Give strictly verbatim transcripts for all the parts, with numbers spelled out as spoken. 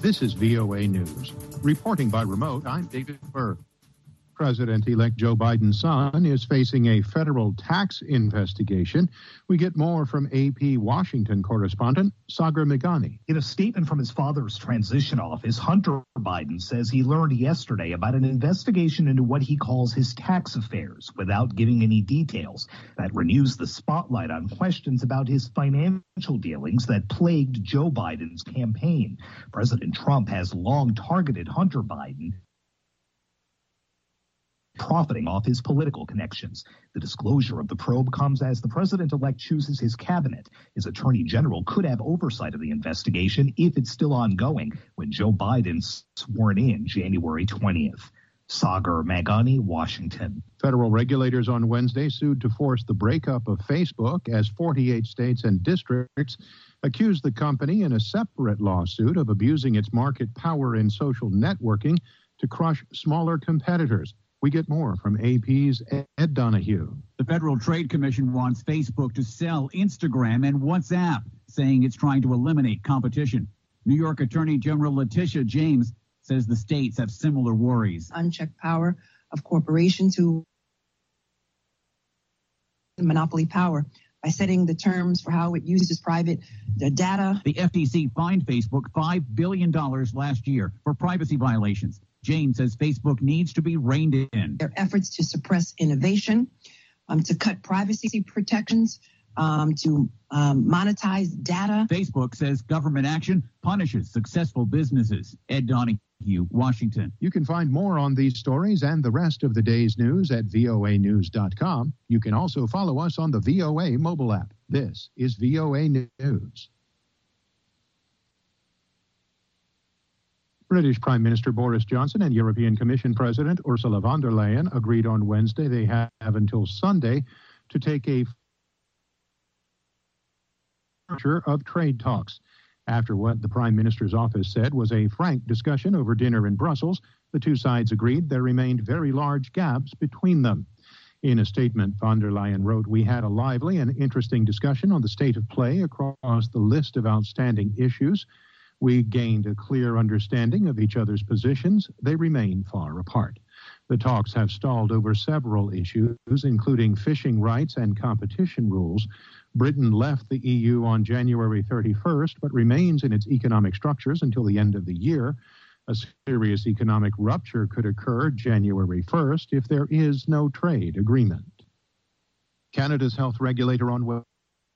This is V O A News. Reporting by remote, I'm David Burr. President-elect Joe Biden's son is facing a federal tax investigation. We get more from A P Washington correspondent Sagar Meghani. In a statement from his father's transition office, Hunter Biden says he learned yesterday about an investigation into what he calls his tax affairs without giving any details. That renews the spotlight on questions about his financial dealings that plagued Joe Biden's campaign. President Trump has long targeted Hunter Biden, profiting off his political connections. The disclosure of the probe comes as the president-elect chooses his cabinet. His attorney general could have oversight of the investigation if it's still ongoing when Joe Biden's sworn in January twentieth. Sagar Meghani, Washington. Federal regulators on Wednesday sued to force the breakup of Facebook as forty-eight states and districts accused the company in a separate lawsuit of abusing its market power in social networking to crush smaller competitors. We get more from A P's Ed Donahue. The Federal Trade Commission wants Facebook to sell Instagram and WhatsApp, saying it's trying to eliminate competition. New York Attorney General Letitia James says the states have similar worries. Unchecked power of corporations who monopoly power by setting the terms for how it uses private data. The F T C fined Facebook five billion dollars last year for privacy violations. James says Facebook needs to be reined in. Their efforts to suppress innovation, um, to cut privacy protections, um, to um, monetize data. Facebook says government action punishes successful businesses. Ed Donahue, Washington. You can find more on these stories and the rest of the day's news at V O A news dot com. You can also follow us on the V O A mobile app. This is V O A News. British Prime Minister Boris Johnson and European Commission President Ursula von der Leyen agreed on Wednesday they have until Sunday to take a of trade talks. After what the Prime Minister's office said was a frank discussion over dinner in Brussels, the two sides agreed there remained very large gaps between them. In a statement, von der Leyen wrote, "We had a lively and interesting discussion on the state of play across the list of outstanding issues. We gained a clear understanding of each other's positions. They remain far apart." The talks have stalled over several issues, including fishing rights and competition rules. Britain left the E U on January thirty-first, but remains in its economic structures until the end of the year. A serious economic rupture could occur January first if there is no trade agreement. Canada's health regulator on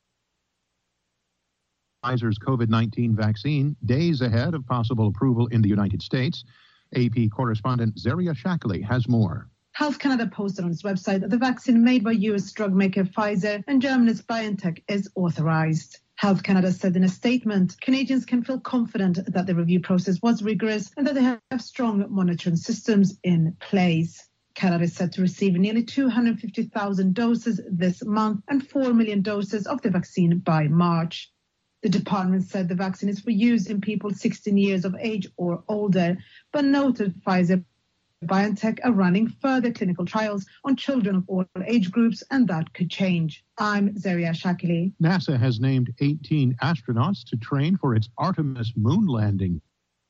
Pfizer's COVID nineteen vaccine, days ahead of possible approval in the United States. A P correspondent Zaria Shackley has more. Health Canada posted on its website that the vaccine made by U S drug maker Pfizer and Germany's BioNTech is authorized. Health Canada said in a statement, Canadians can feel confident that the review process was rigorous and that they have strong monitoring systems in place. Canada is set to receive nearly two hundred fifty thousand doses this month and four million doses of the vaccine by March. The department said the vaccine is for use in people sixteen years of age or older, but noted Pfizer and BioNTech are running further clinical trials on children of all age groups, and that could change. I'm Zaria Shakili. NASA has named eighteen astronauts to train for its Artemis moon landing.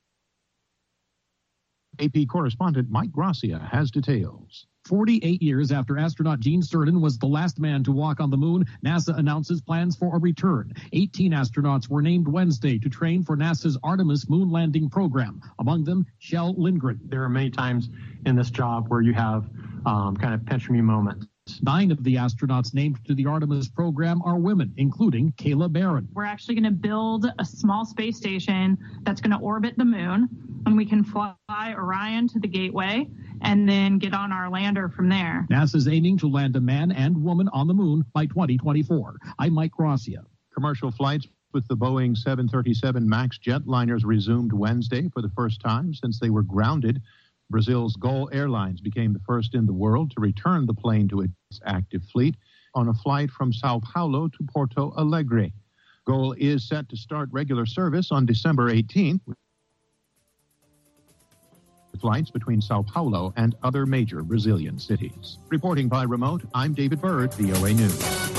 A P correspondent Mike Gracia has details. forty-eight years after astronaut Gene Cernan was the last man to walk on the moon, NASA announces plans for a return. eighteen astronauts were named Wednesday to train for NASA's Artemis moon landing program. Among them, Kjell Lindgren. There are many times in this job where you have um, kind of pinch me moments. Nine of the astronauts named to the Artemis program are women, including Kayla Barron. We're actually going to build a small space station that's going to orbit the moon, and we can fly Orion to the Gateway and then get on our lander from there. NASA's aiming to land a man and woman on the moon by twenty twenty-four. I'm Mike Gracia. Commercial flights with the Boeing seven thirty-seven MAX jetliners resumed Wednesday for the first time since they were grounded. Brazil's Gol Airlines became the first in the world to return the plane to its active fleet on a flight from Sao Paulo to Porto Alegre. Gol is set to start regular service on December eighteenth. Flights between Sao Paulo and other major Brazilian cities. Reporting by remote, I'm David Bird, V O A News.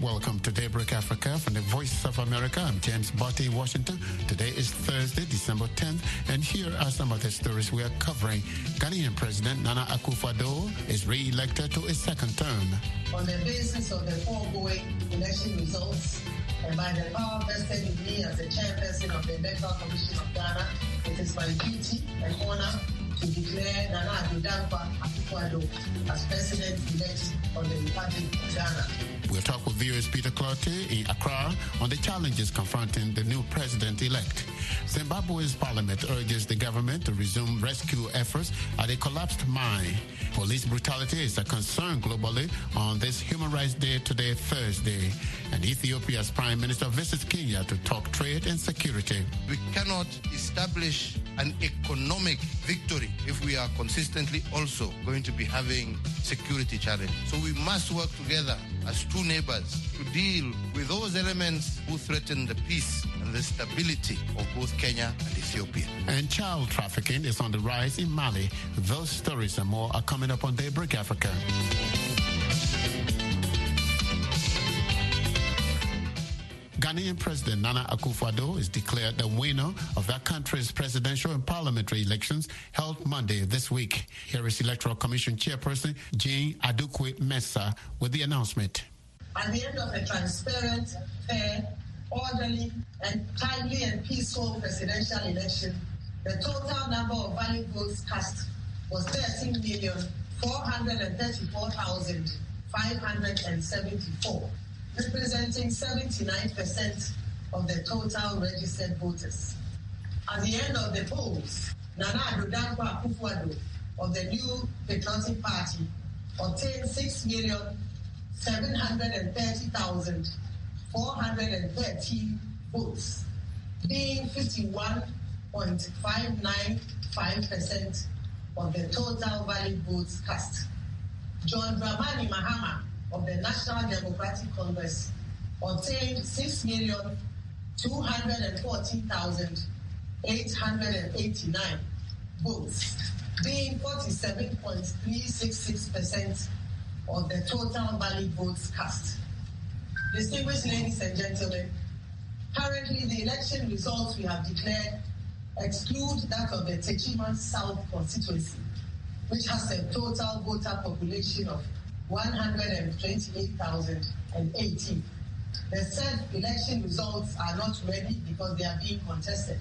Welcome to Daybreak Africa from the Voice of America. I'm James Botte in Washington. Today is Thursday, December tenth, and here are some of the stories we are covering. Ghanaian President Nana Akufo-Addo is re-elected to a second term. On the basis of the foregoing election results, and by the power vested in me as the chairperson of the Electoral Commission of Ghana, it is my duty and honor to declare Nana Addo Akufo-Addo as president-elect of the Republic of Ghana. We'll talk with V O A's Peter Clottey in Accra on the challenges confronting the new president-elect. Zimbabwe's parliament urges the government to resume rescue efforts at a collapsed mine. Police brutality is a concern globally on this Human Rights Day today, Thursday. And Ethiopia's prime minister visits Kenya to talk trade and security. We cannot establish an economic victory if we are consistently also going to be having security challenges. So we must work together as two neighbors to deal with those elements who threaten the peace and the stability of both Kenya and Ethiopia. And child trafficking is on the rise in Mali. Those stories and more are coming up on Daybreak Africa. Ghanaian President Nana Akufo-Addo is declared the winner of that country's presidential and parliamentary elections held Monday this week. Here is Electoral Commission Chairperson Jean Adukwe-Mensah with the announcement. At the end of a transparent, fair, orderly, and timely and peaceful presidential election, the total number of valid votes cast was thirteen million four hundred thirty-four thousand five hundred seventy-four. Representing seventy-nine percent of the total registered voters. At the end of the polls, Nana Addo Akufo-Addo of the New Patriotic Party obtained six million seven hundred thirty thousand four hundred thirteen votes, being fifty-one point five nine five percent of the total valid votes cast. John Dramani Mahama of the National Democratic Congress obtained six million two hundred fourteen thousand eight hundred eighty-nine votes, being forty-seven point three six six percent of the total valid votes cast. Distinguished ladies and gentlemen, currently the election results we have declared exclude that of the Techiman South constituency, which has a total voter population of one hundred twenty-eight thousand eighteen. The said election results are not ready because they are being contested.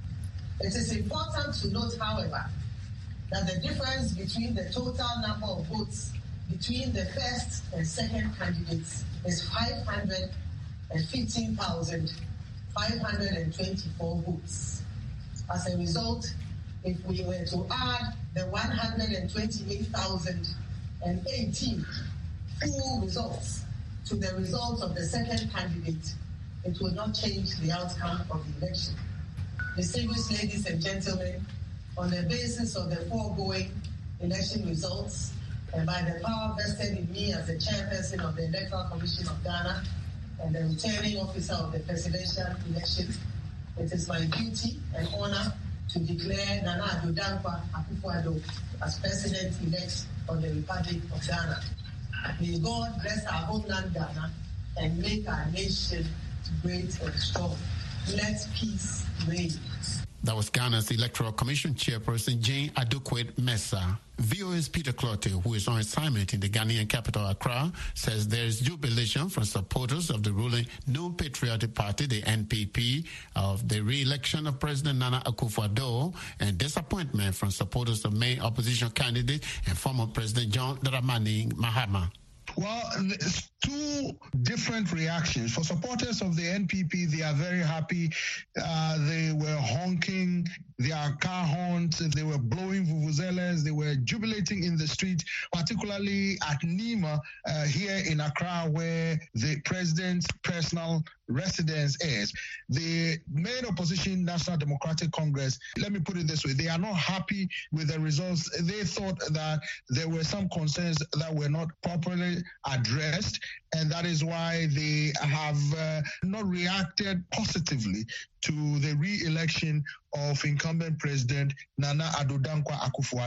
It is important to note, however, that the difference between the total number of votes between the first and second candidates is five hundred fifteen thousand five hundred twenty-four votes. As a result, if we were to add the one hundred twenty-eight thousand eighteen full results to the results of the second candidate, it will not change the outcome of the election. Distinguished ladies and gentlemen, on the basis of the foregoing election results, and by the power vested in me as the chairperson of the Electoral Commission of Ghana and the returning officer of the presidential election, it is my duty and honor to declare Nana Addo Akufo-Addo as president-elect of the Republic of Ghana. May God bless our homeland Ghana and make our nation great and strong. Let peace reign. That was Ghana's Electoral Commission Chairperson Jean Adukwe-Mensah. V O A's Peter Clottey, who is on assignment in the Ghanaian capital Accra, says there is jubilation from supporters of the ruling New Patriotic Party, the N P P, of the re-election of President Nana Akufo-Addo, and disappointment from supporters of main opposition candidate and former President John Dramani Mahama. Well, it's two different reactions. For supporters of the N P P, they are very happy. Uh, they were honking their car horns, they were blowing vuvuzelas, they were jubilating in the street, particularly at Nima uh, here in Accra, where the president's personal residence is. The main opposition, National Democratic Congress, let me put it this way, they are not happy with the results. They thought that there were some concerns that were not properly addressed, and that is why they have uh, not reacted positively to the re-election of incumbent President Nana Addo Akufo-Addo.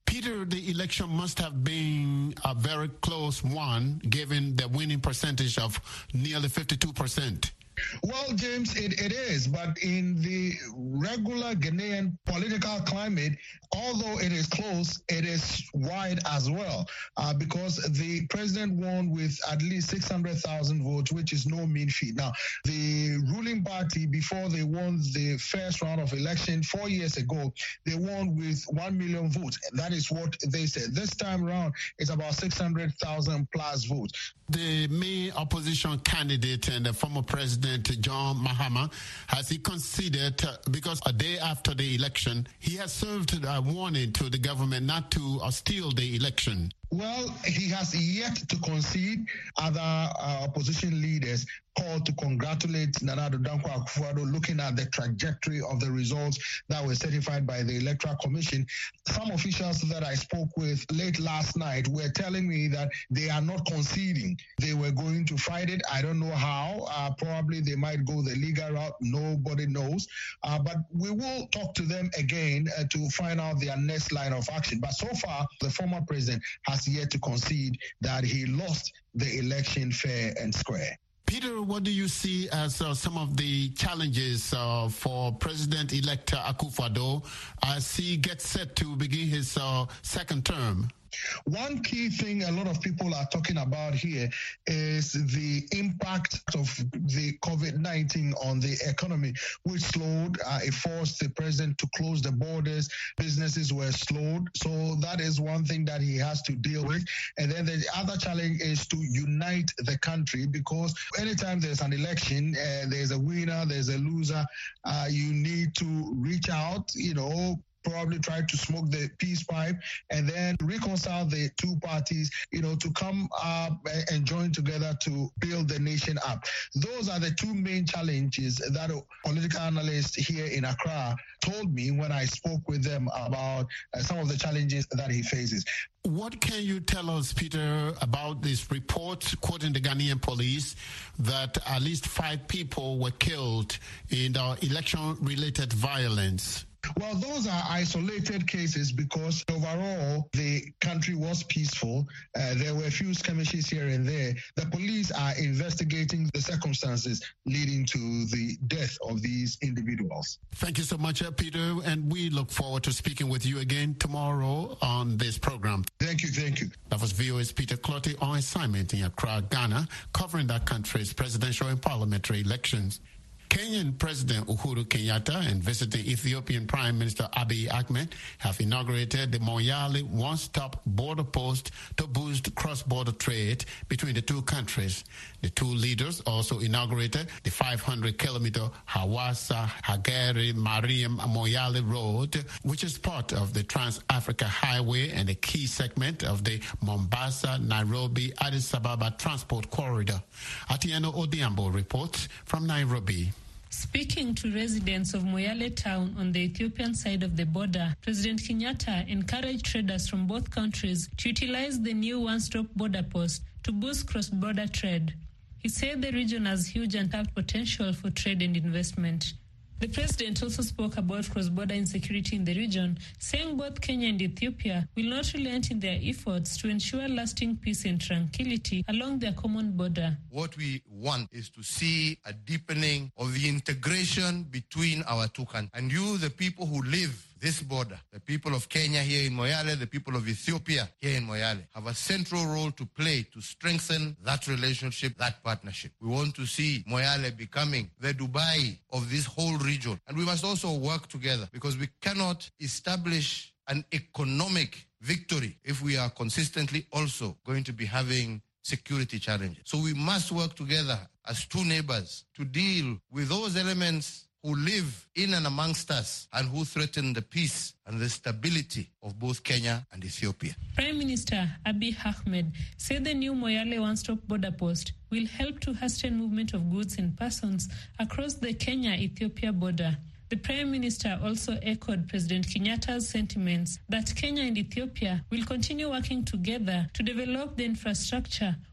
Peter, the election must have been a very close one, given the winning percentage of nearly fifty-two percent. Well, James, it, it is. But in the regular Ghanaian political climate, although it is close, it is wide as well, uh, because the president won with at least six hundred thousand votes, which is no mean feat. Now, the ruling party, before they won the first round of election four years ago, they won with one million votes. That is what they said. This time around, it's about six hundred thousand plus votes. The main opposition candidate and the former president, John Mahama, has he conceded, uh, because a day after the election, he has served a warning to the government not to uh, steal the election. Well, he has yet to concede. Other uh, opposition leaders called to congratulate Nana Addo Dankwa Akufo-Addo, looking at the trajectory of the results that were certified by the Electoral Commission. Some officials that I spoke with late last night were telling me that they are not conceding. They were going to fight it. I don't know how. Uh, probably they might go the legal route. Nobody knows. Uh, but we will talk to them again uh, to find out their next line of action. But so far, the former president has yet to concede that he lost the election fair and square. Peter, what do you see as uh, some of the challenges uh, for President-elect Akufo-Addo as he gets set to begin his uh, second term? One key thing a lot of people are talking about here is the impact of the COVID nineteen on the economy, which slowed. Uh, it forced the president to close the borders. Businesses were slowed. So that is one thing that he has to deal with. And then the other challenge is to unite the country, because anytime there's an election, uh, there's a winner, there's a loser. Uh, you need to reach out, you know, probably try to smoke the peace pipe and then reconcile the two parties, you know, to come up and join together to build the nation up. Those are the two main challenges that a political analyst here in Accra told me when I spoke with them about uh, some of the challenges that he faces. What can you tell us, Peter, about this report quoting the Ghanaian police that at least five people were killed in the election-related violence? Well, those are isolated cases because overall the country was peaceful. Uh, there were a few skirmishes here and there. The police are investigating the circumstances leading to the death of these individuals. Thank you so much, uh, Peter, and we look forward to speaking with you again tomorrow on this program. Thank you, thank you. That was V O A's Peter Clottey on assignment in Accra, Ghana, covering that country's presidential and parliamentary elections. Kenyan President Uhuru Kenyatta and visiting Ethiopian Prime Minister Abiy Ahmed have inaugurated the Moyale one-stop border post to boost cross-border trade between the two countries. The two leaders also inaugurated the five hundred kilometer Hawassa-Hageri-Mariam Moyale Road, which is part of the Trans-Africa Highway and a key segment of the Mombasa-Nairobi-Addis Ababa Transport Corridor. Atieno Odiambo reports from Nairobi. Speaking to residents of Moyale town on the Ethiopian side of the border, President Kenyatta encouraged traders from both countries to utilize the new one-stop border post to boost cross-border trade. He said the region has huge untapped potential for trade and investment. The president also spoke about cross-border insecurity in the region, saying both Kenya and Ethiopia will not relent in their efforts to ensure lasting peace and tranquility along their common border. What we want is to see a deepening of the integration between our two countries. And you, the people who live this border, the people of Kenya here in Moyale, the people of Ethiopia here in Moyale, have a central role to play to strengthen that relationship, that partnership. We want to see Moyale becoming the Dubai of this whole region. And we must also work together because we cannot establish an economic victory if we are consistently also going to be having security challenges. So we must work together as two neighbors to deal with those elements who live in and amongst us and who threaten the peace and the stability of both Kenya and Ethiopia. Prime Minister Abiy Ahmed said the new Moyale one-stop border post will help to hasten movement of goods and persons across the Kenya-Ethiopia border. The Prime Minister also echoed President Kenyatta's sentiments that Kenya and Ethiopia will continue working together to develop the infrastructure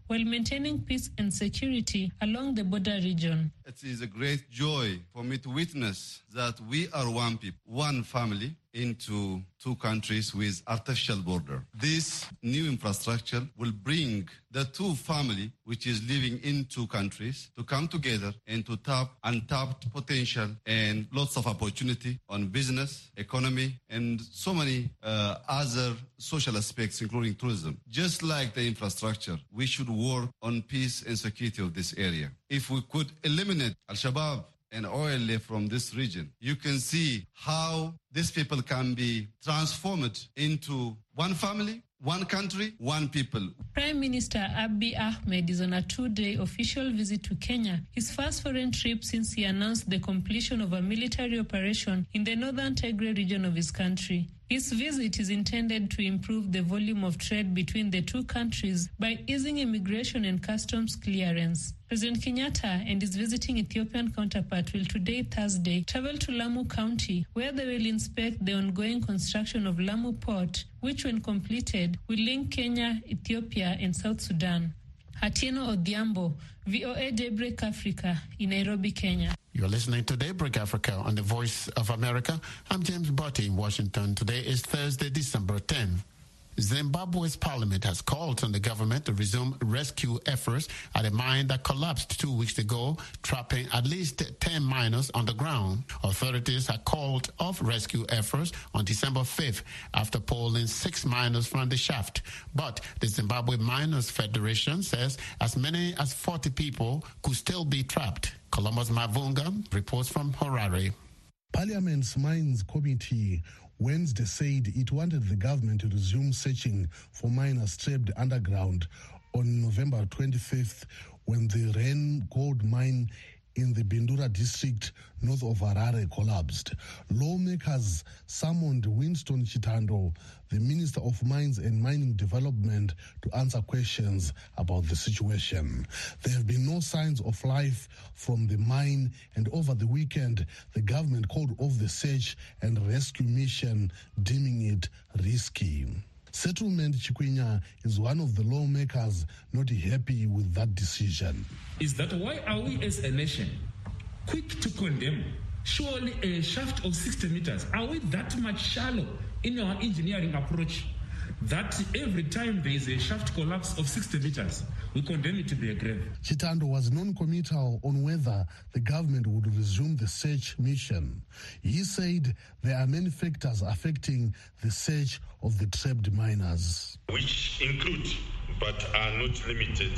while maintaining peace and security along the border region. It is a great joy for me to witness that we are one people, one family, into two countries with artificial border. This new infrastructure will bring the two family, which is living in two countries, to come together and to tap untapped potential and lots of opportunity on business, economy, and so many uh, other social aspects, including tourism. Just like the infrastructure, we should work on peace and security of this area. If we could eliminate Al-Shabaab and O L A from this region, you can see how these people can be transformed into one family, one country, one people. Prime Minister Abiy Ahmed is on a two-day official visit to Kenya, his first foreign trip since he announced the completion of a military operation in the northern Tigray region of his country. His visit is intended to improve the volume of trade between the two countries by easing immigration and customs clearance. President Kenyatta and his visiting Ethiopian counterpart will today, Thursday, travel to Lamu County, where they will inspect the ongoing construction of Lamu Port, which, when completed, will link Kenya, Ethiopia, and South Sudan. Hatieno Odhiambo, V O A Daybreak Africa, in Nairobi, Kenya. You're listening to Daybreak Africa on the Voice of America. I'm James Botti in Washington. Today is Thursday, December tenth. Zimbabwe's parliament has called on the government to resume rescue efforts at a mine that collapsed two weeks ago, trapping at least ten miners underground. Authorities have called off rescue efforts on December fifth after pulling six miners from the shaft. But the Zimbabwe Miners Federation says as many as forty people could still be trapped. Columbus Mavunga reports from Harare. Parliament's Mines Committee Wednesday said it wanted the government to resume searching for miners trapped underground on November twenty-fifth when the Ren gold mine in the Bindura district north of Harare collapsed. Lawmakers summoned Winston Chitando, the Minister of Mines and Mining Development, to answer questions about the situation. There have been no signs of life from the mine, and over the weekend, the government called off the search and rescue mission, deeming it risky. Settlement Chikwinya is one of the lawmakers not happy with that decision. Is that why are we as a nation quick to condemn? Surely a shaft of sixty meters, are we that much shallow in our engineering approach that every time there is a shaft collapse of sixty meters, we condemn it to be a grave? Chitando was non-committal on whether the government would resume the search mission. He said there are many factors affecting the search of the trapped miners, which include but are not limited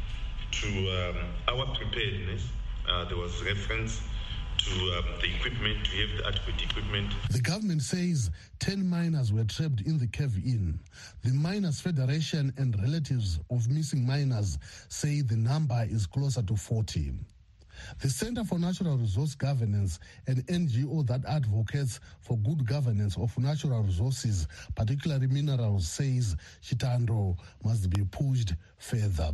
to um, our preparedness. Uh, there was reference to um, the equipment, to have the adequate equipment. The government says ten miners were trapped in the cave-in. The Miners Federation and relatives of missing miners say the number is closer to forty. The Center for Natural Resource Governance, an N G O that advocates for good governance of natural resources, particularly minerals, says Chitando must be pushed further.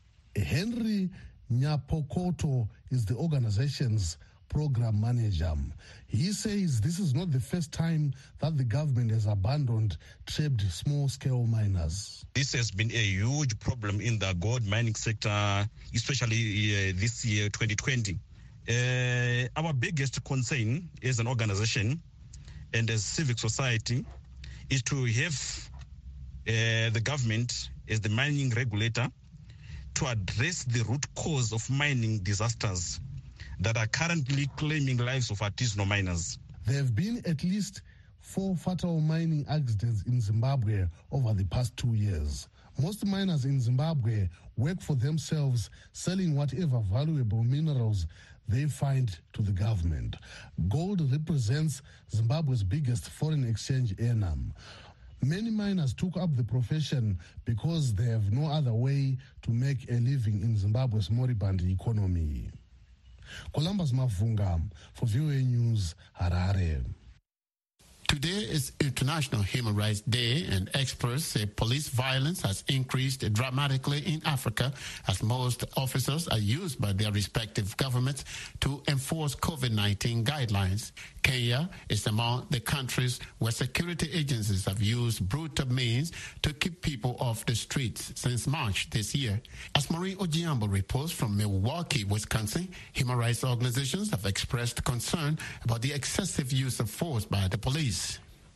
Henry Nyapokoto is the organization's program manager. He says this is not the first time that the government has abandoned trapped small-scale miners. This has been a huge problem in the gold mining sector, especially uh, this year, twenty twenty. Uh, our biggest concern as an organization and as civic society is to have uh, the government as the mining regulator to address the root cause of mining disasters that are currently claiming lives of artisanal miners. There have been at least four fatal mining accidents in Zimbabwe over the past two years. Most miners in Zimbabwe work for themselves, selling whatever valuable minerals they find to the government. Gold represents Zimbabwe's biggest foreign exchange earner. Many miners took up the profession because they have no other way to make a living in Zimbabwe's moribund economy. Columbus Mavunga for V O A News, Harare. Today Today is International Human Rights Day, and experts say police violence has increased dramatically in Africa as most officers are used by their respective governments to enforce COVID nineteen guidelines. Kenya is among the countries where security agencies have used brutal means to keep people off the streets since March this year. As Maureen Ojiambo reports from Milwaukee, Wisconsin, human rights organizations have expressed concern about the excessive use of force by the police.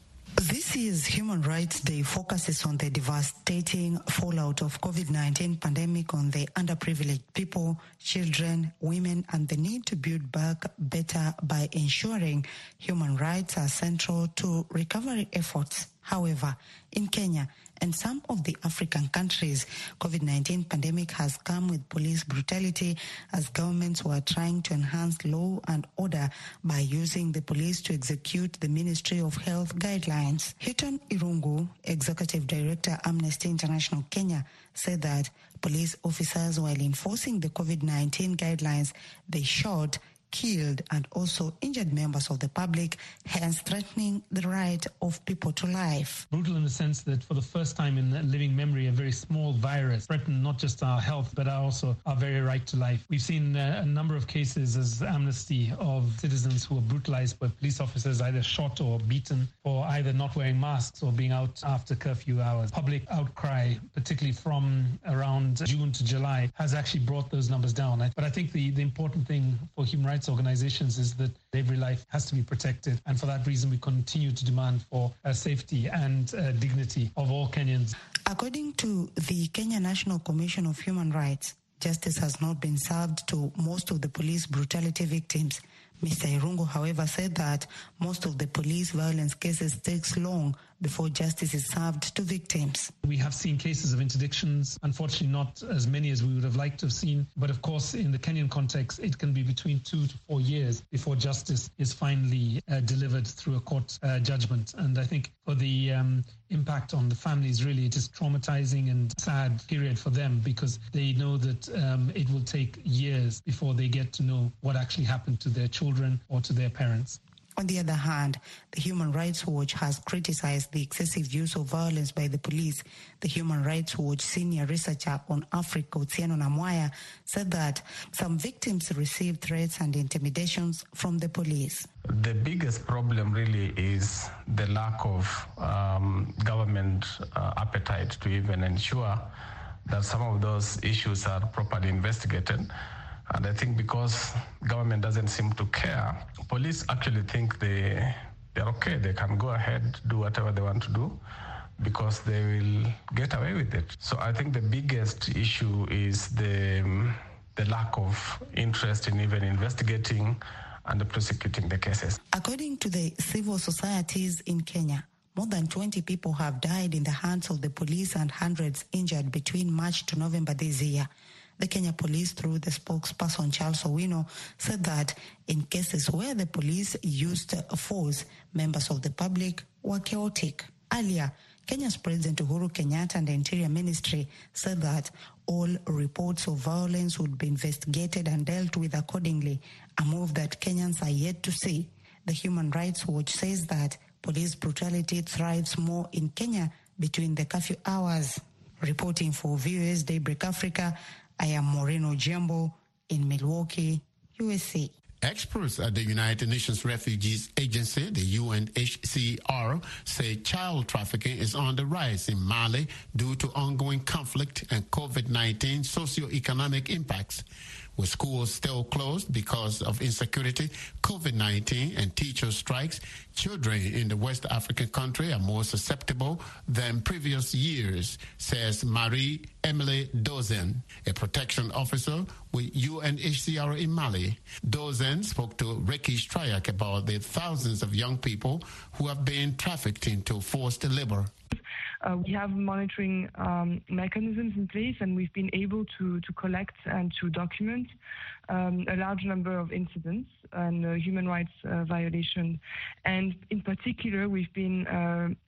This year's Human Rights Day focuses on the devastating fallout of COVID nineteen pandemic on the underprivileged people, children, women, and the need to build back better by ensuring human rights are central to recovery efforts. However, in Kenya and some of the African countries, COVID nineteen pandemic has come with police brutality as governments were trying to enhance law and order by using the police to execute the Ministry of Health guidelines. Hilton Irungu, Executive Director, Amnesty International Kenya, said that police officers, while enforcing the COVID nineteen guidelines, they shot, killed, and also injured members of the public, hence threatening the right of people to life. Brutal in the sense that for the first time in living memory, a very small virus threatened not just our health, but also our very right to life. We've seen uh, a number of cases as Amnesty of citizens who were brutalized by police officers, either shot or beaten for either not wearing masks or being out after curfew hours. Public outcry, particularly from around June to July, has actually brought those numbers down. But I think the, the important thing for human rights organizations is that every life has to be protected, and for that reason we continue to demand for uh, safety and uh, dignity of all Kenyans. According to the Kenya National Commission of Human Rights, justice has not been served to most of the police brutality victims. Mister Irungu, however, said that most of the police violence cases takes long before justice is served to victims. We have seen cases of interdictions, unfortunately not as many as we would have liked to have seen, but of course in the Kenyan context it can be between two to four years before justice is finally uh, delivered through a court uh, judgment. And I think for the um, impact on the families, really it is traumatizing and sad period for them, because they know that um, it will take years before they get to know what actually happened to their children or to their parents. On the other hand, the Human Rights Watch has criticized the excessive use of violence by the police. The Human Rights Watch senior researcher on Africa, Otieno Namwaya, said that some victims receive threats and intimidations from the police. The biggest problem really is the lack of um, government uh, appetite to even ensure that some of those issues are properly investigated. And I think because government doesn't seem to care, police actually think they, they're okay. They can go ahead, do whatever they want to do, because they will get away with it. So I think the biggest issue is the, the lack of interest in even investigating and prosecuting the cases. According to the civil societies in Kenya, more than twenty people have died in the hands of the police and hundreds injured between March to November this year. The Kenya Police, through the spokesperson Charles Owino, said that in cases where the police used force, members of the public were chaotic. Earlier, Kenya's President Uhuru Kenyatta and the Interior Ministry said that all reports of violence would be investigated and dealt with accordingly, a move that Kenyans are yet to see. The Human Rights Watch says that police brutality thrives more in Kenya between the curfew hours. Reporting for V O A's Daybreak Africa, I am Maureen Ojiambo in Milwaukee, U S A. Experts at the United Nations Refugees Agency, the U N H C R, say child trafficking is on the rise in Mali due to ongoing conflict and COVID nineteen socioeconomic impacts. With schools still closed because of insecurity, COVID nineteen, and teacher strikes, children in the West African country are more susceptible than previous years, says Marie-Emily Dozen, a protection officer with U N H C R in Mali. Dozen spoke to Ricky Strayak about the thousands of young people who have been trafficked into forced labor. Uh, we have monitoring um, mechanisms in place, and we've been able to, to collect and to document um, a large number of incidents and uh, human rights uh, violations. And in particular, we've been uh,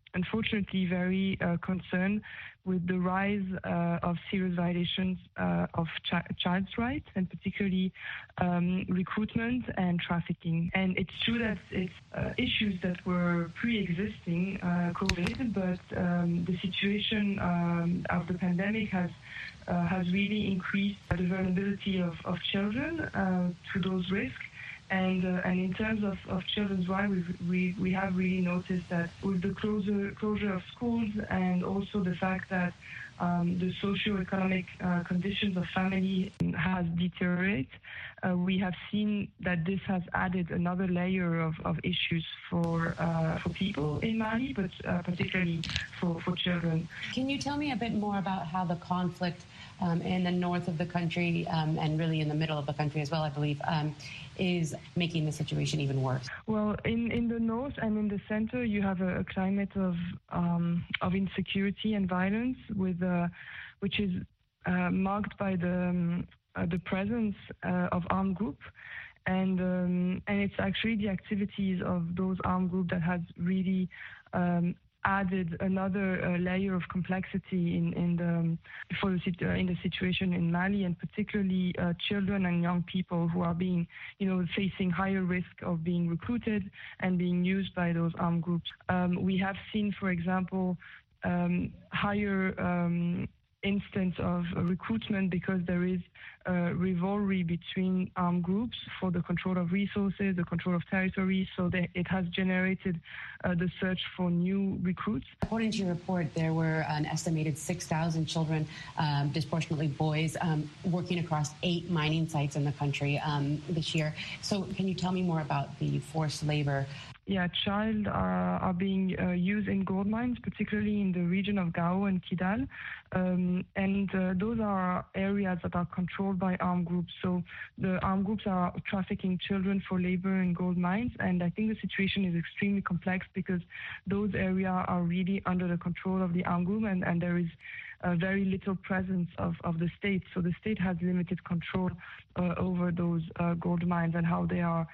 unfortunately very uh, concerned with the rise uh, of serious violations uh, of ch- child's rights, and particularly um, recruitment and trafficking. And it's true that it's uh, issues that were pre-existing uh, COVID, but um, the situation um, of the pandemic has uh, has really increased the vulnerability of, of children uh, to those risks. And uh, and in terms of, of children's rights, we we have really noticed that with the closure closure of schools, and also the fact that um, the socio-economic uh, conditions of family has deteriorated, uh, we have seen that this has added another layer of, of issues for uh, for people in Mali, but uh, particularly for, for children. Can you tell me a bit more about how the conflict um, in the north of the country um, and really in the middle of the country as well, I believe, um, is making the situation even worse? Well, in, in the north and in the center, you have a, a climate of um, of insecurity and violence, with uh, which is uh, marked by the um, uh, the presence uh, of armed groups, and um, and it's actually the activities of those armed groups that has really um, added another uh, layer of complexity in in the for the uh, in the situation in Mali, and particularly uh, children and young people who are being, you know, facing higher risk of being recruited and being used by those armed groups. Um, we have seen, for example, um, higher um, instance of uh, recruitment because there is a rivalry between armed groups for the control of resources, the control of territory, so that it has generated uh, the search for new recruits. According to your report, there were an estimated six thousand children, um, disproportionately boys, um, working across eight mining sites in the country um, this year. So can you tell me more about the forced labor? Yeah, child are, are being uh, used in gold mines, particularly in the region of Gao and Kidal. Um, and uh, those are areas that are controlled by armed groups. So the armed groups are trafficking children for labor in gold mines. And I think the situation is extremely complex because those areas are really under the control of the armed group, and, and there is uh, very little presence of, of the state. So the state has limited control uh, over those uh, gold mines and how they are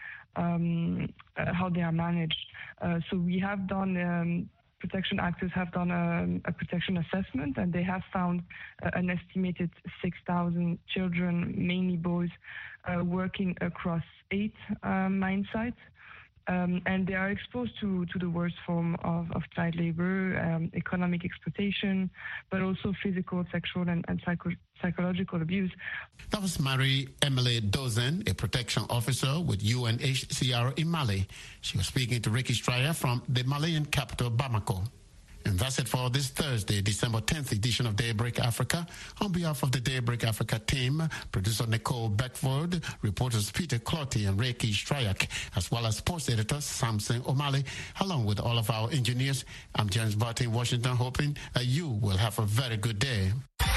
Um, uh, how they are managed. Uh, so we have done, um, protection actors have done a, a protection assessment, and they have found uh, an estimated six thousand children, mainly boys, uh, working across eight uh, mine sites. Um, and they are exposed to, to the worst form of, of child labor, um, economic exploitation, but also physical, sexual, and, and psycho, psychological abuse. That was Marie-Emily Dozen, a protection officer with U N H C R in Mali. She was speaking to Ricky Stryer from the Malian capital, Bamako. And that's it for this Thursday, December tenth edition of Daybreak Africa. On behalf of the Daybreak Africa team, producer Nicole Beckford, reporters Peter Clotty and Reiki Stryak, as well as sports editor Samson O'Malley, along with all of our engineers, I'm James Barton in Washington, hoping uh, you will have a very good day.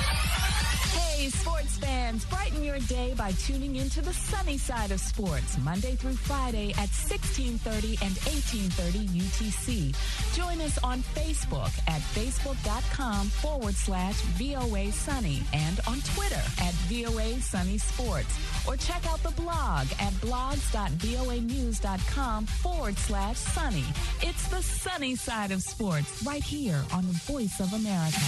Hey, sports fans, brighten your day by tuning into the sunny side of sports, Monday through Friday at sixteen thirty and eighteen thirty U T C. Join us on Facebook at facebook.com forward slash VOA Sunny and on Twitter at VOA Sunny Sports. Or check out the blog at blogs.voanews.com forward slash sunny. It's the sunny side of sports right here on the Voice of America.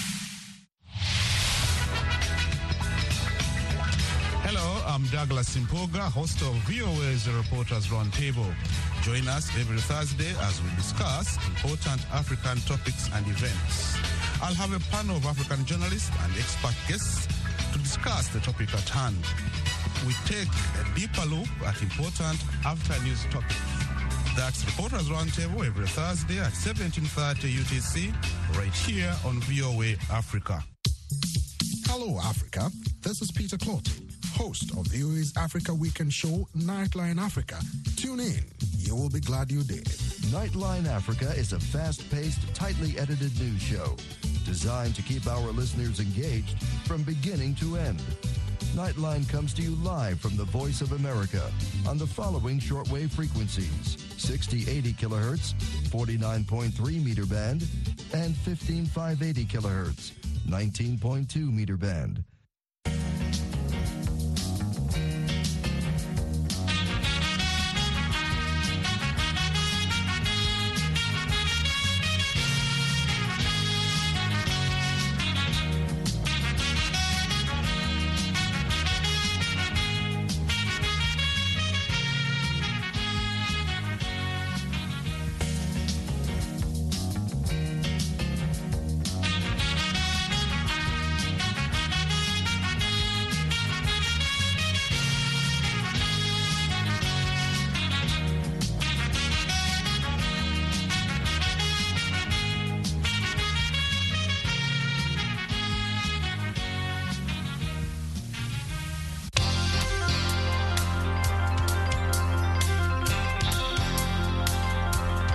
Hello, I'm Douglas Simpoga, host of VOA's Reporters Roundtable. Join us every Thursday as we discuss important African topics and events. I'll have a panel of African journalists and expert guests to discuss the topic at hand. We take a deeper look at important after-news topics. That's Reporters Roundtable every Thursday at seventeen thirty U T C, right here on V O A Africa. Hello, Africa. This is Peter Clotty, host of V O A's Africa Weekend show, Nightline Africa. Tune in. You will be glad you did. Nightline Africa is a fast-paced, tightly edited news show designed to keep our listeners engaged from beginning to end. Nightline comes to you live from the Voice of America on the following shortwave frequencies: sixty eighty kilohertz, forty-nine point three meter band, and fifteen five eighty kilohertz, nineteen point two meter band.